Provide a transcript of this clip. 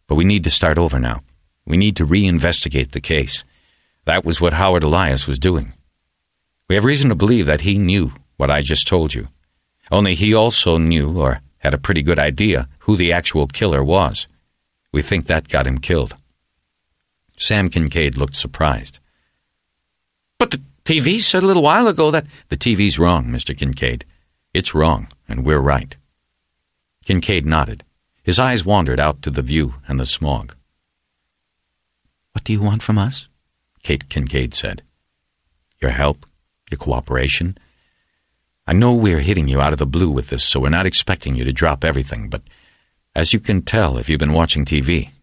But we need to start over now. We need to reinvestigate the case. That was what Howard Elias was doing. We have reason to believe that he knew what I just told you. Only he also knew, or had a pretty good idea, who the actual killer was. We think that got him killed." Sam Kincaid looked surprised. "But the TV said a little while ago that—" "The TV's wrong, Mr. Kincaid. It's wrong, and we're right." Kincaid nodded. His eyes wandered out to the view and the smog. "What do you want from us?" Kate Kincaid said. "Your help, your cooperation. I know we're hitting you out of the blue with this, so we're not expecting you to drop everything, but as you can tell if you've been watching TV,